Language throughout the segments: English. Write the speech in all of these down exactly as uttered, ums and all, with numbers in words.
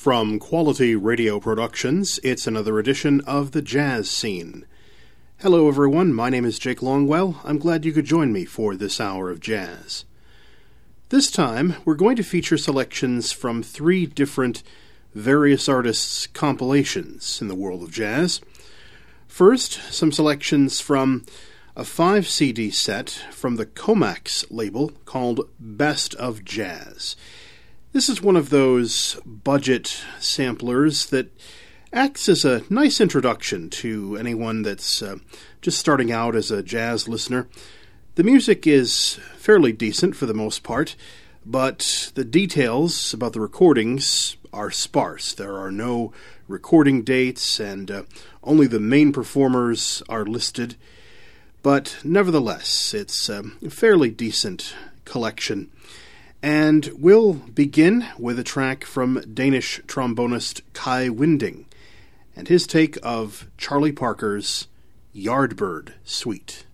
From Quality Radio Productions, it's another edition of The Jazz Scene. Hello everyone, my name is Jake Longwell. I'm glad you could join me for this hour of jazz. This time, we're going to feature selections from three different various artists' compilations in the world of jazz. First, some selections from a five C D set from the Komax label called Best of Jazz. This is one of those budget samplers that acts as a nice introduction to anyone that's uh, just starting out as a jazz listener. The music is fairly decent for the most part, but the details about the recordings are sparse. There are no recording dates, and uh, only the main performers are listed. But nevertheless, it's a fairly decent collection. And we'll begin with a track from Danish trombonist Kai Winding and his take of Charlie Parker's Yardbird Suite.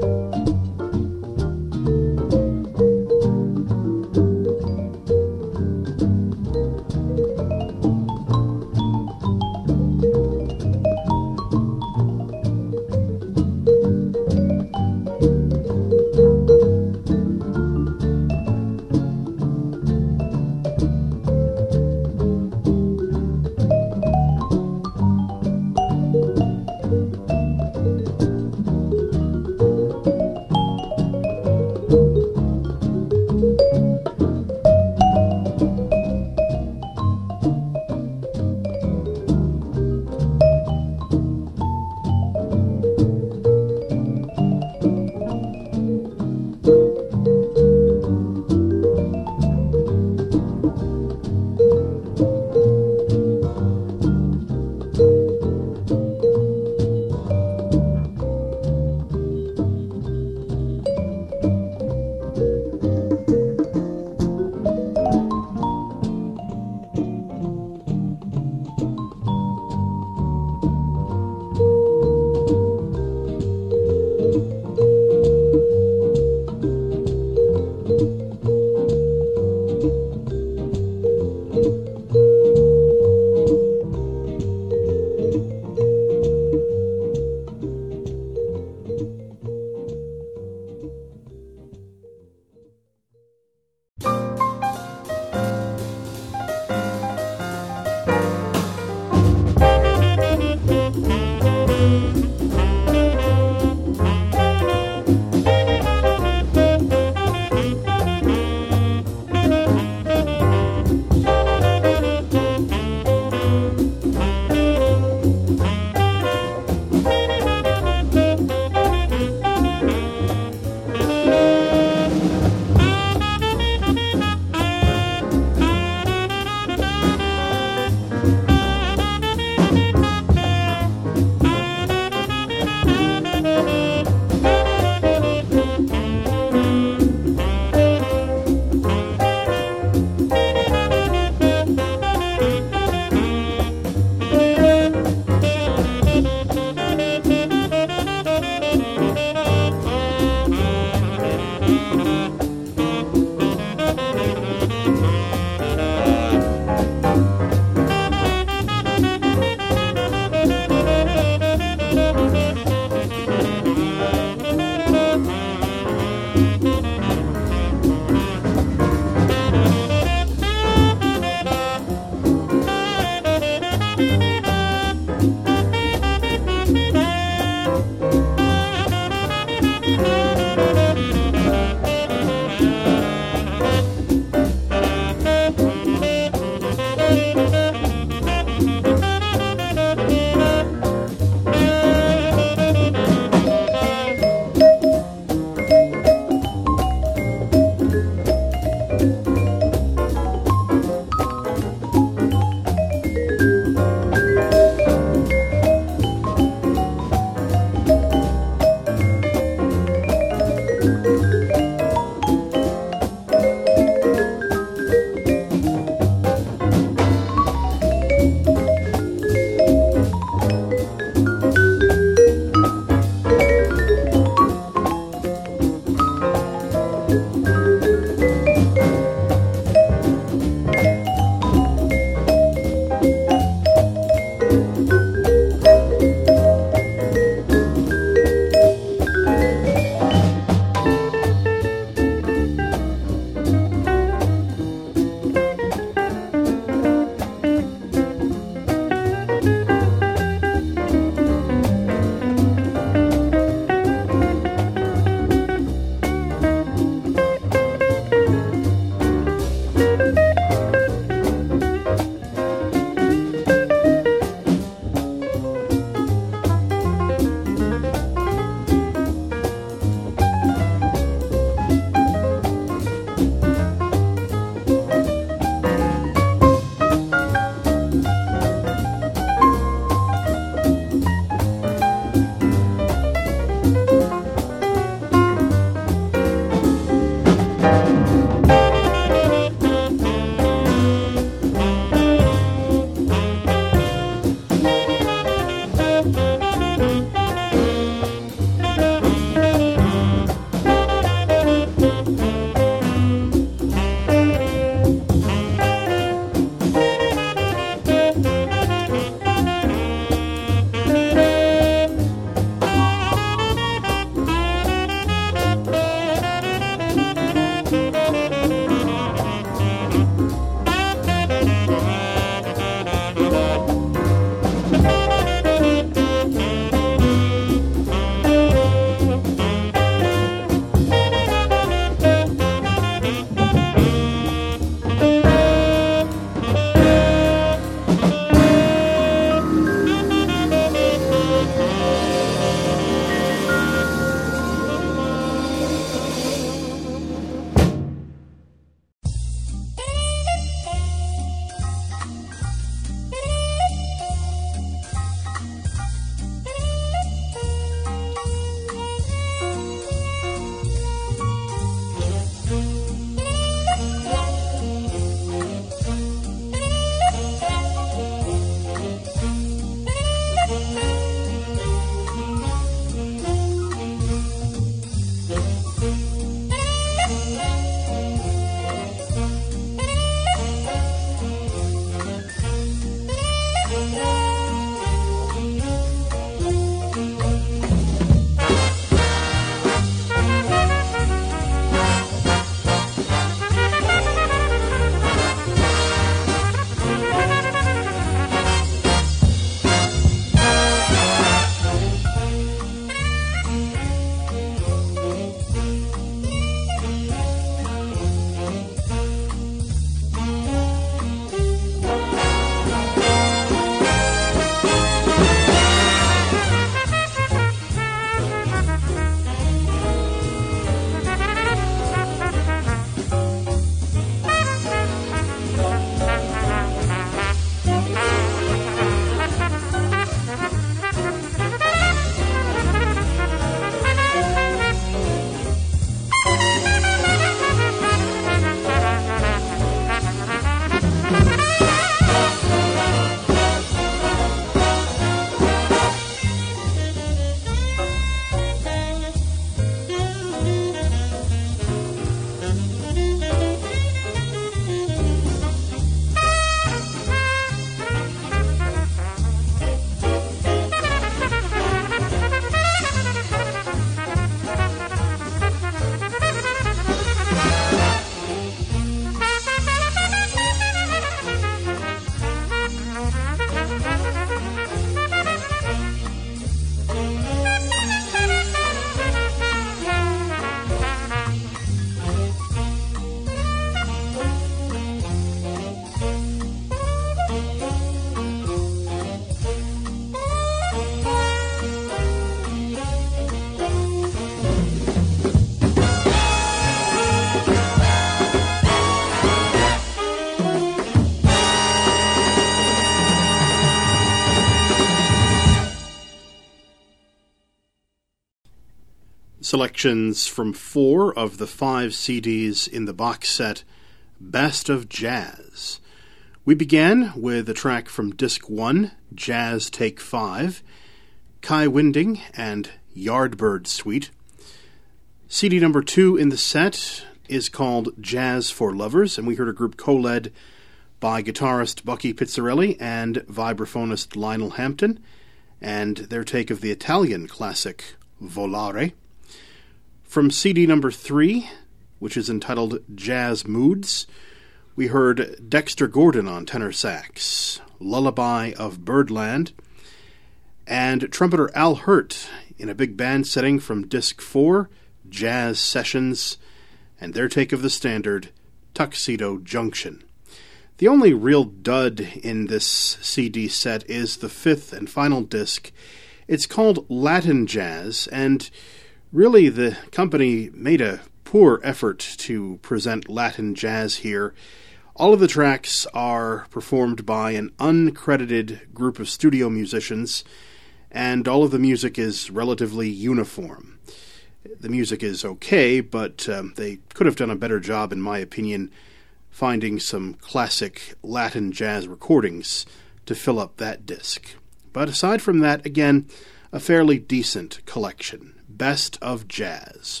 selections from four of the five C Ds in the box set Best of Jazz. We began with a track from Disc one, Jazz Take five, Kai Winding and Yardbird Suite. C D number two in the set is called Jazz for Lovers, and we heard a group co-led by guitarist Bucky Pizzarelli and vibraphonist Lionel Hampton, and their take of the Italian classic Volare. From C D number three, which is entitled Jazz Moods, we heard Dexter Gordon on tenor sax, Lullaby of Birdland, and trumpeter Al Hurt in a big band setting from Disc four, Jazz Sessions, and their take of the standard Tuxedo Junction. The only real dud in this C D set is the fifth and final disc. It's called Latin Jazz, and really the company made a poor effort to present Latin jazz here. All of the tracks are performed by an uncredited group of studio musicians, and all of the music is relatively uniform. The music is okay, but um, they could have done a better job, in my opinion, finding some classic Latin jazz recordings to fill up that disc. But aside from that, again, a fairly decent collection. Best of Jazz.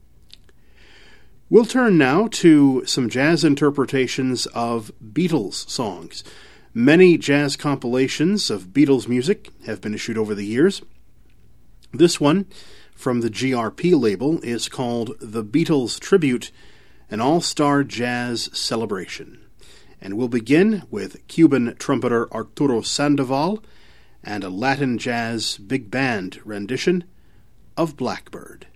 We'll turn now to some jazz interpretations of Beatles songs. Many jazz compilations of Beatles music have been issued over the years. This one, from the G R P label, is called The Beatles Tribute, an all-star jazz celebration. And we'll begin with Cuban trumpeter Arturo Sandoval and a Latin jazz big band rendition of Blackbird.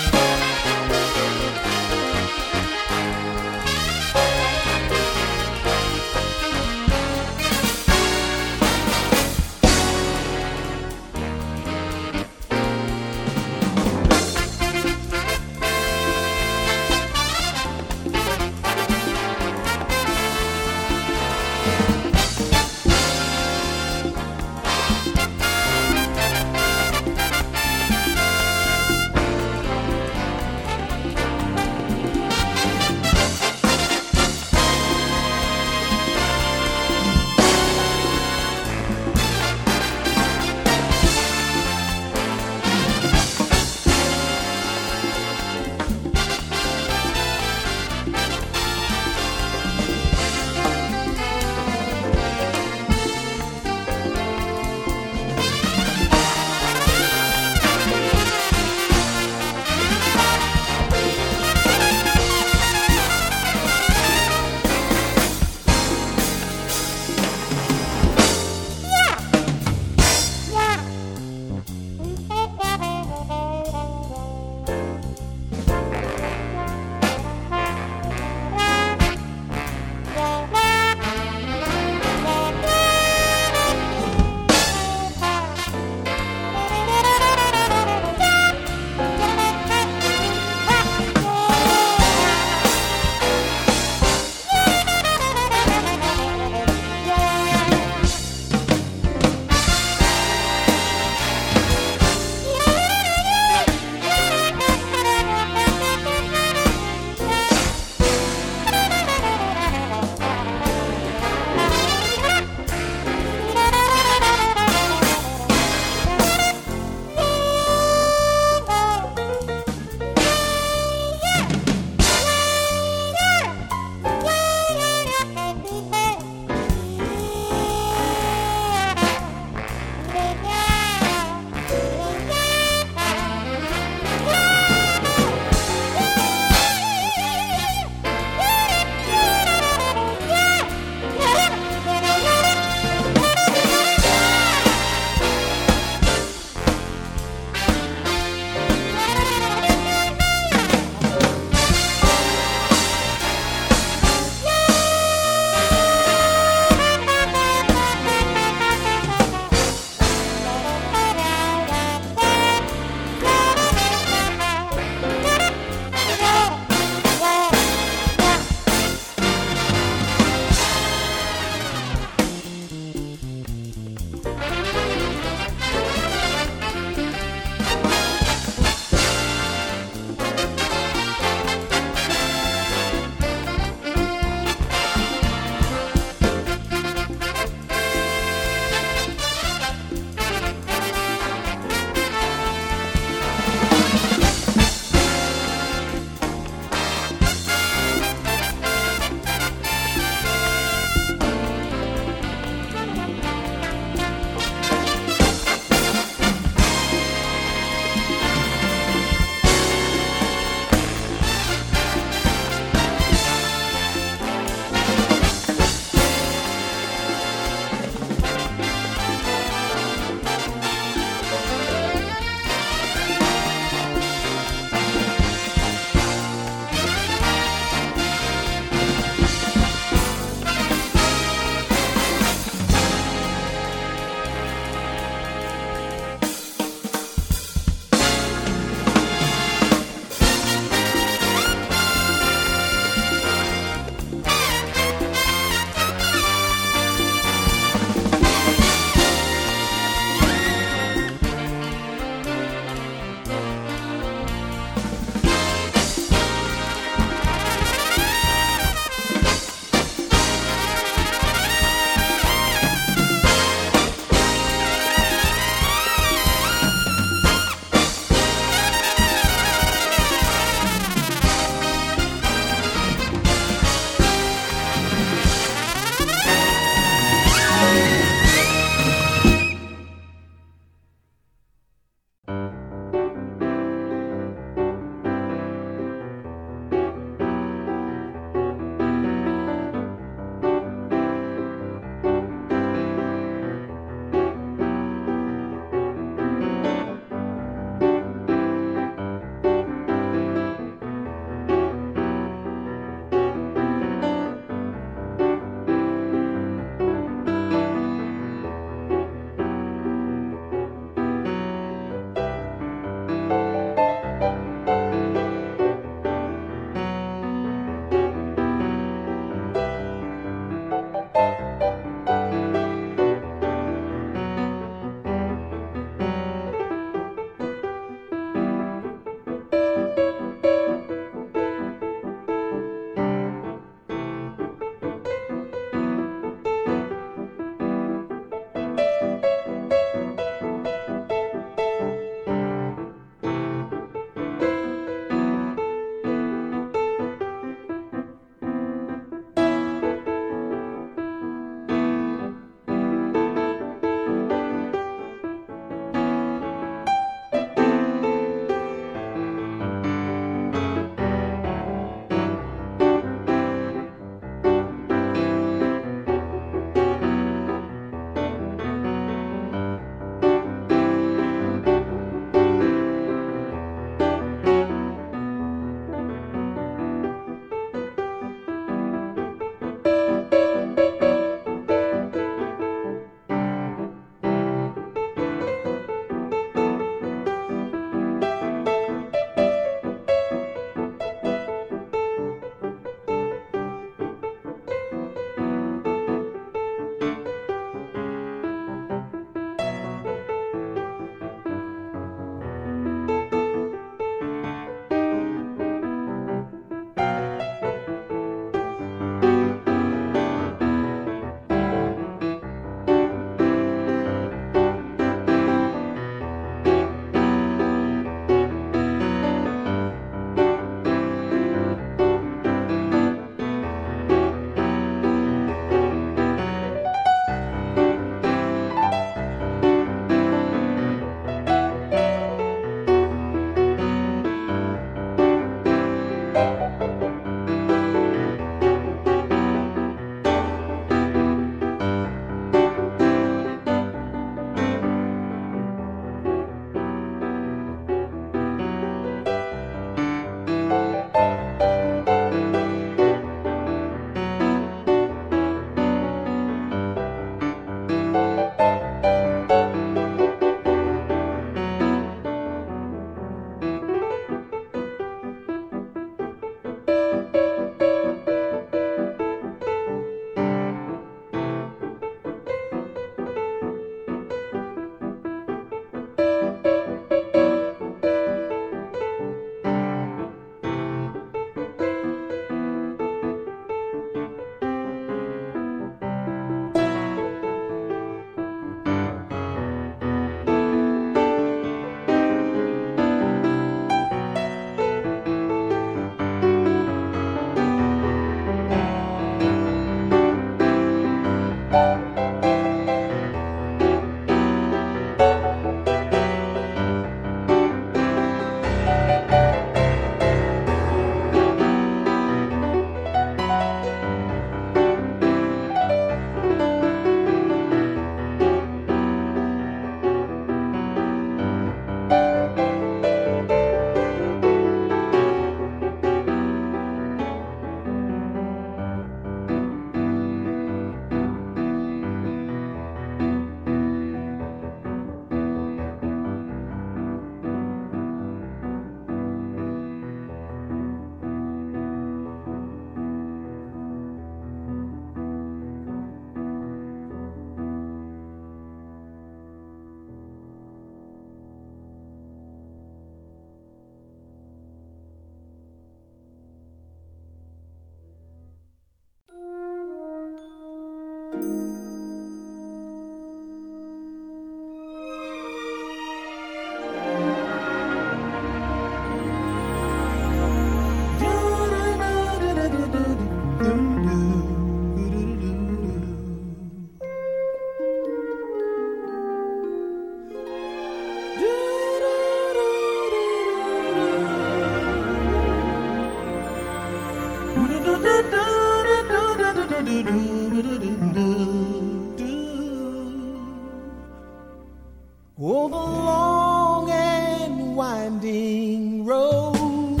Oh, the long and winding road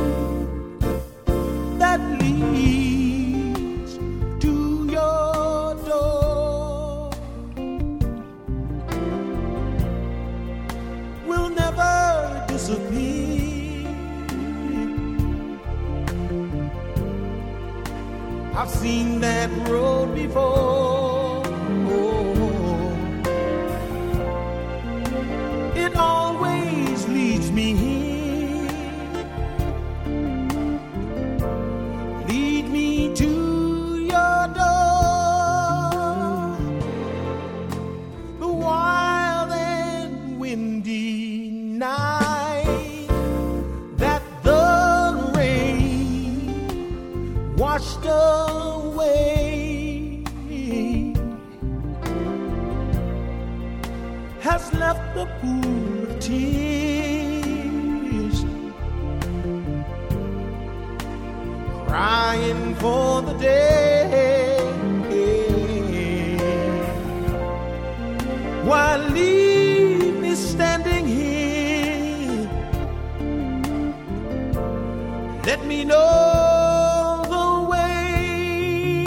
that leads to your door will never disappear. I've seen that road before. It always leads me here, lead me to your door. The wild and windy night that the rain washed away has left the pool of tears, crying for the day, while leave me standing here. Let me know the way.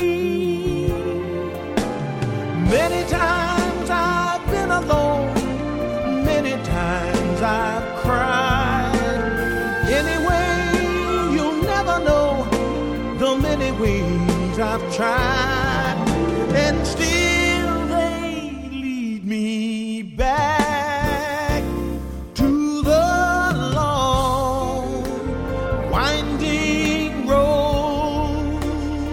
Many times I've been alone, many times I've cried. Anyway, you'll never know the many ways I've tried, and still they lead me back to the long, winding road.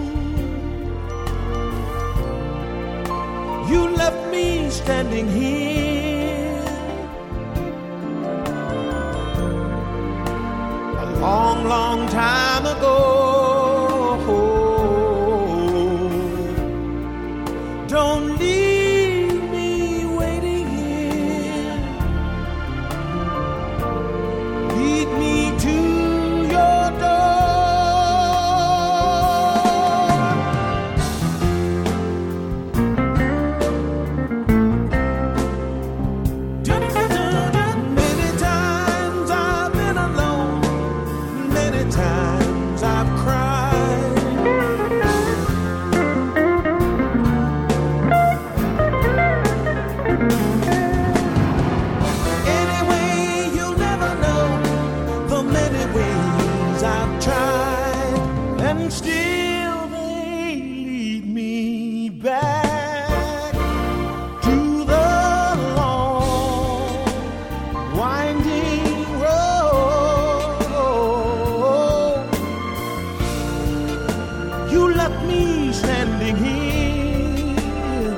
You left me standing here a long, long time ago. Don't leave me waiting here. Lead me to your Many times I've been alone, many times I've cried. Anyway, you'll never know the many ways I've tried, and still they lead me back to the long, winding road. You left me standing here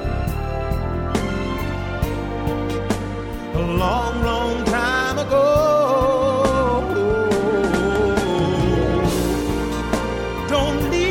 a long, long time ago. Don't leave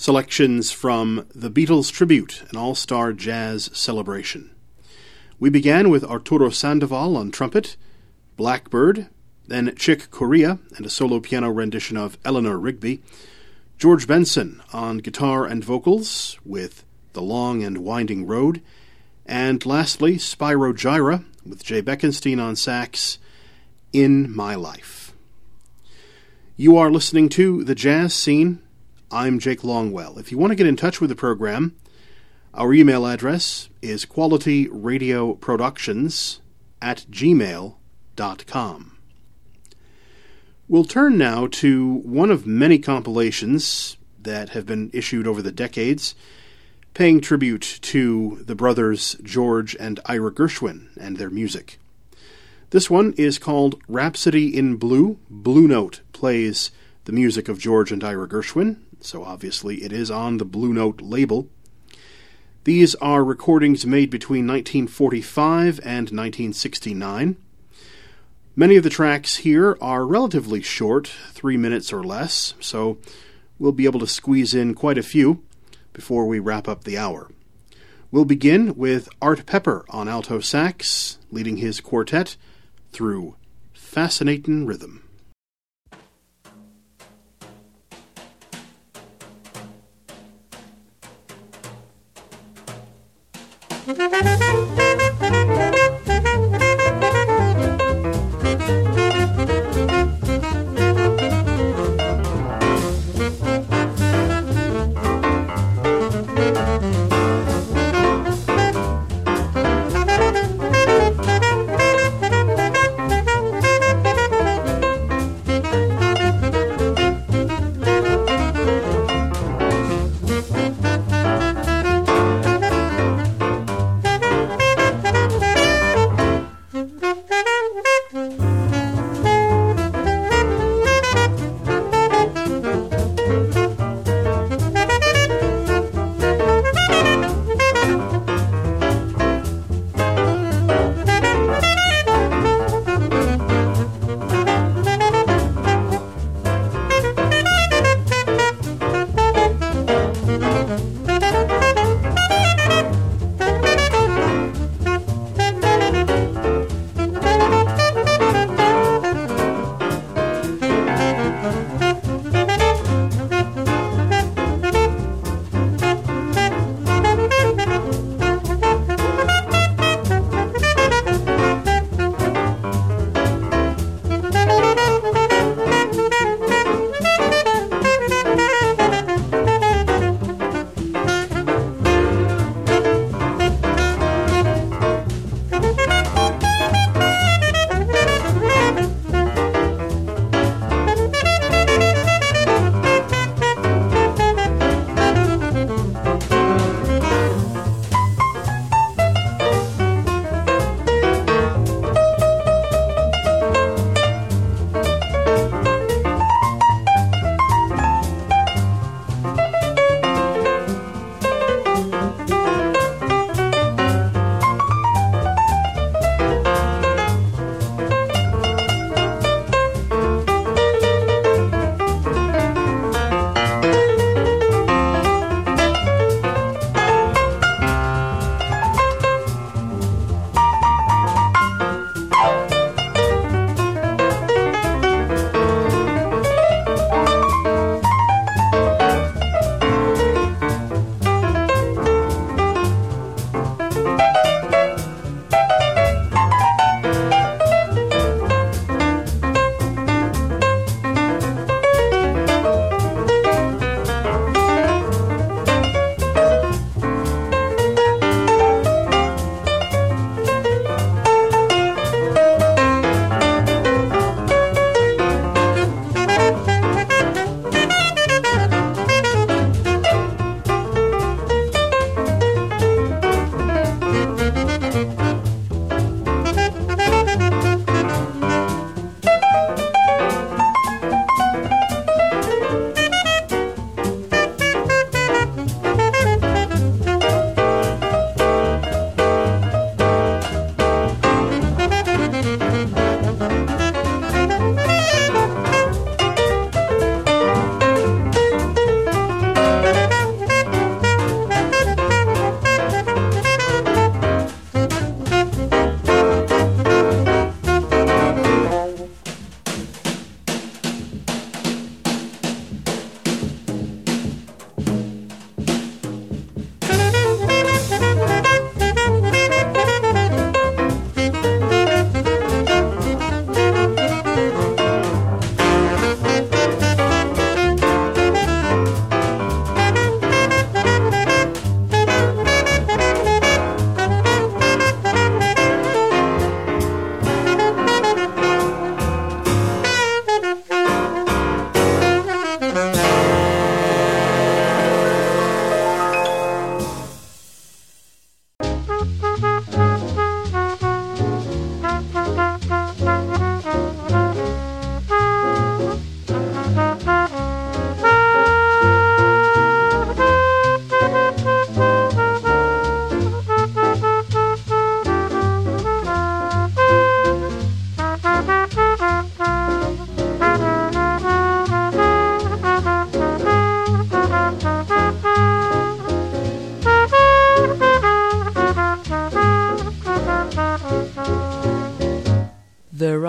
selections from The Beatles Tribute, an all-star jazz celebration. We began with Arturo Sandoval on trumpet, Blackbird, then Chick Corea and a solo piano rendition of Eleanor Rigby, George Benson on guitar and vocals with The Long and Winding Road, and lastly Spyro Gyra with Jay Beckenstein on sax, In My Life. You are listening to The Jazz Scene. I'm Jake Longwell. If you want to get in touch with the program, our email address is qualityradioproductions at gmail dot com. We'll turn now to one of many compilations that have been issued over the decades, paying tribute to the brothers George and Ira Gershwin and their music. This one is called Rhapsody in Blue. Blue Note plays the music of George and Ira Gershwin, so obviously it is on the Blue Note label. These are recordings made between nineteen forty-five and nineteen sixty-nine. Many of the tracks here are relatively short, three minutes or less, so we'll be able to squeeze in quite a few before we wrap up the hour. We'll begin with Art Pepper on alto sax, leading his quartet through Fascinatin' Rhythm. Thank you.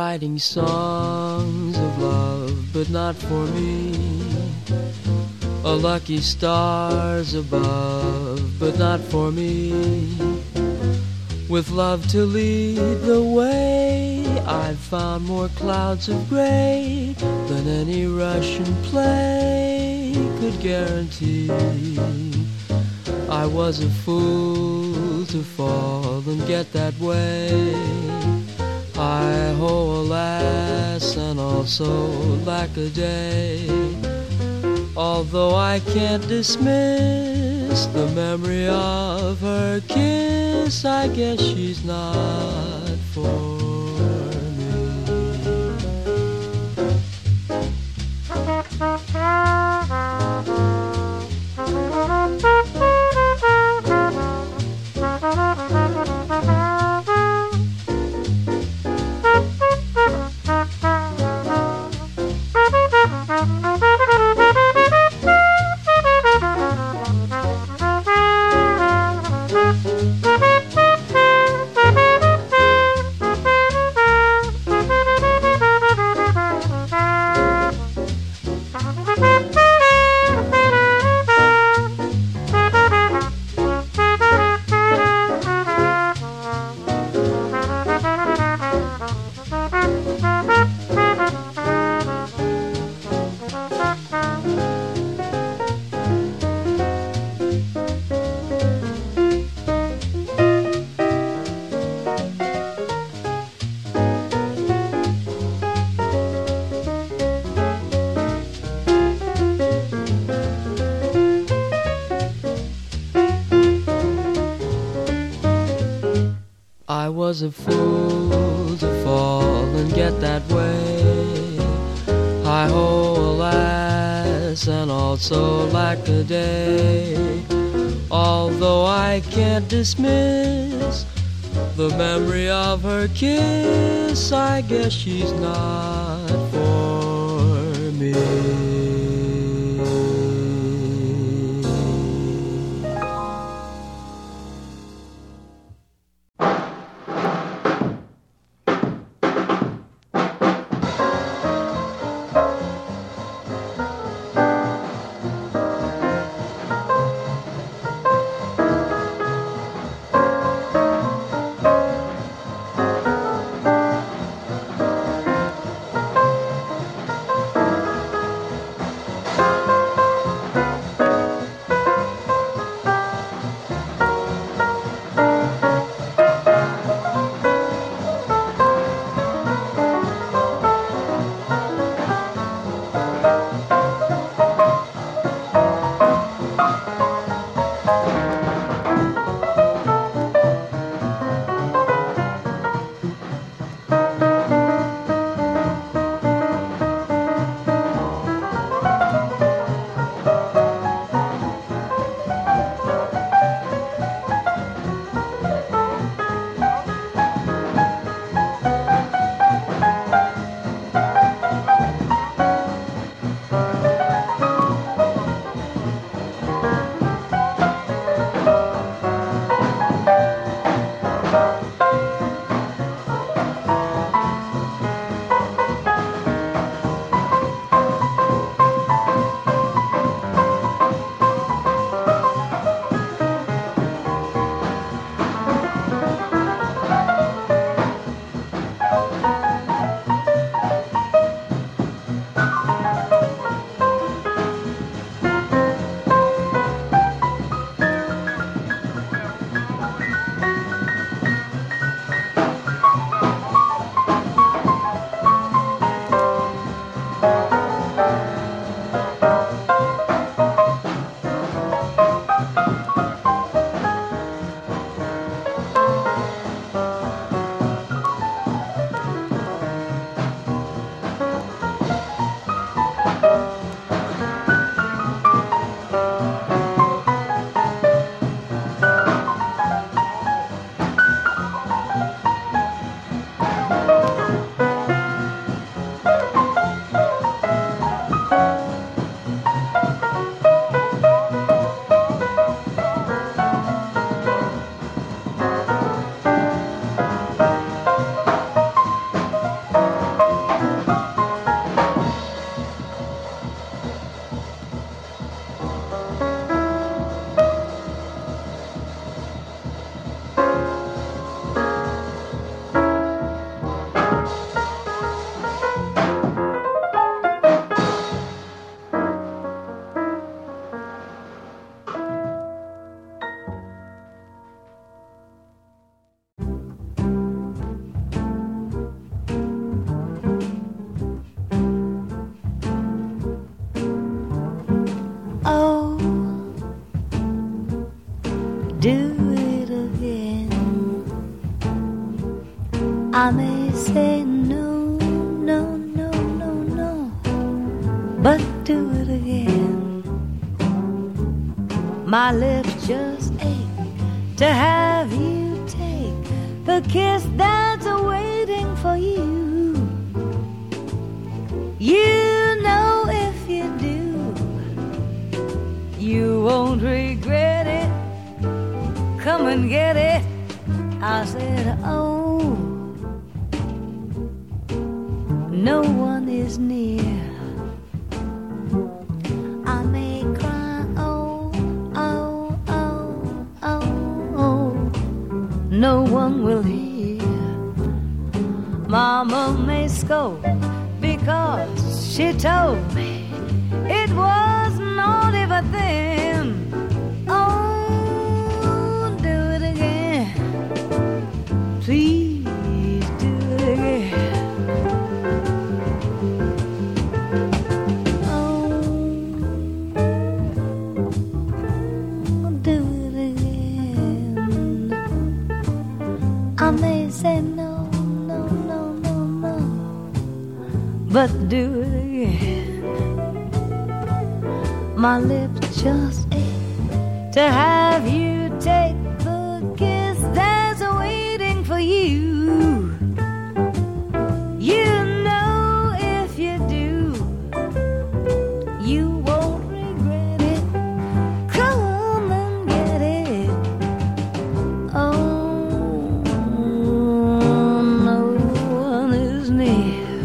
writing songs of love, but not for me. A lucky stars above, but not for me. With love to lead the way, I've found more clouds of gray than any Russian play could guarantee. I was a fool to fall and get that way. Hi-ho, alas, and also lack-a-day. Although I can't dismiss the memory of her kiss, I guess she's not for I was a fool to fall and get that way. Hi-ho, alas, and also lack-a-day. Although I can't dismiss the memory of her kiss, I guess she's not for me. do it again. I may say no, no, no, no, no, but do it again. My lips just ache to have you take the kiss that's waiting for you. You know if you do, you won't regret it. Come and get it. I said, oh, no one is near. I may cry, oh, oh, oh, oh, oh, no one will hear. Mama may scold because she told me it was naughty, but then, oh, do it again. Please do it again. Oh, do it again. I may say no, no, no, no, no, but do it again. My lips just ache to have you take the kiss that's waiting for you. You know if you do, you won't regret it. Come and get it. Oh, no one is near.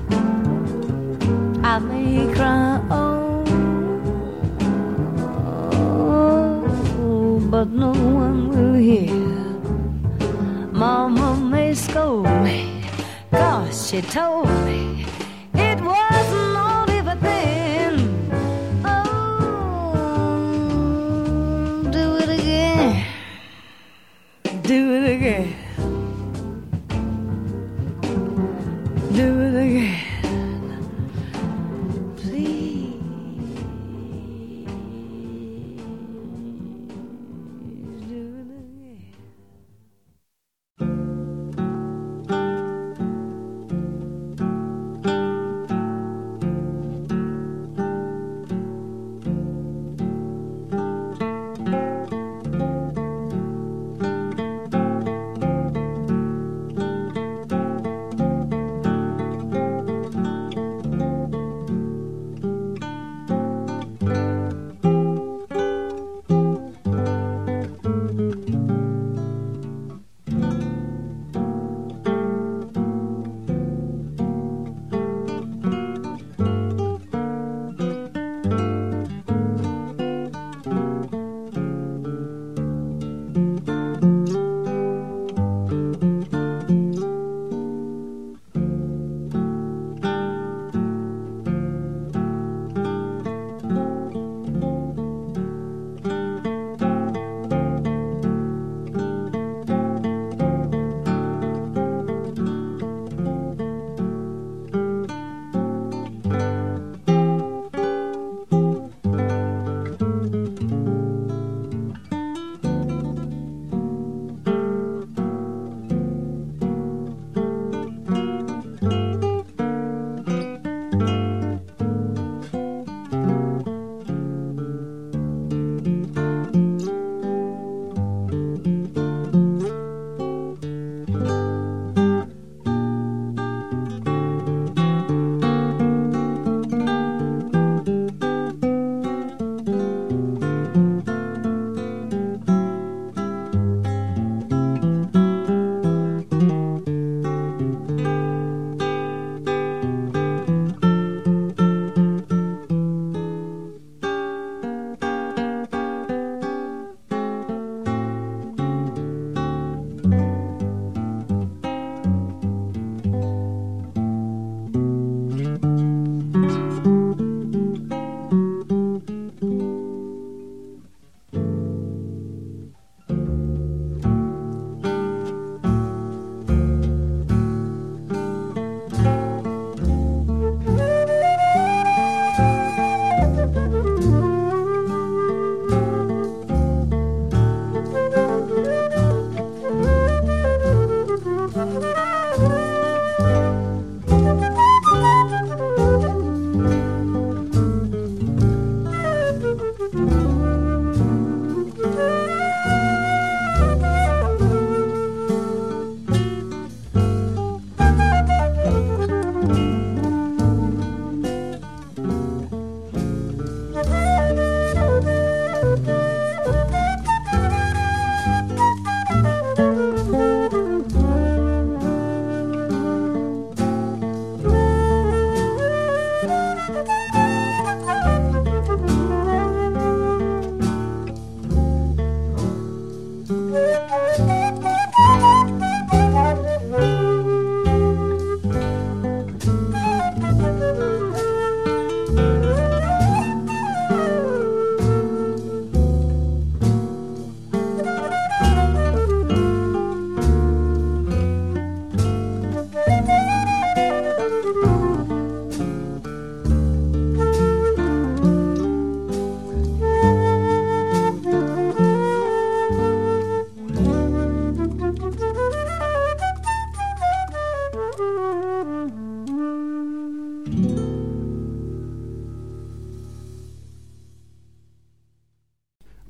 I may cry, oh, but no one will hear. Mama may scold me, cause she told me it was naughty, but then, oh, do it again. Do it again. Do it again.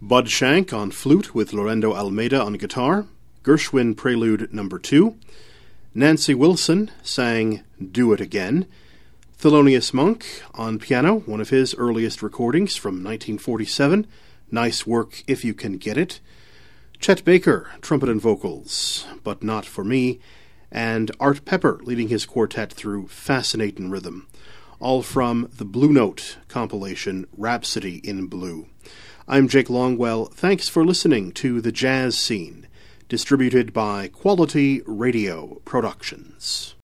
Bud Shank on flute with Lorendo Almeida on guitar, Gershwin Prelude number two. Nancy Wilson sang Do It Again. Thelonious Monk on piano, one of his earliest recordings from nineteen forty-seven, Nice Work If You Can Get It. Chet Baker, trumpet and vocals, But Not For Me, and Art Pepper leading his quartet through Fascinatin' Rhythm, all from the Blue Note compilation Rhapsody in Blue. I'm Jake Longwell. Thanks for listening to The Jazz Scene, distributed by Quality Radio Productions.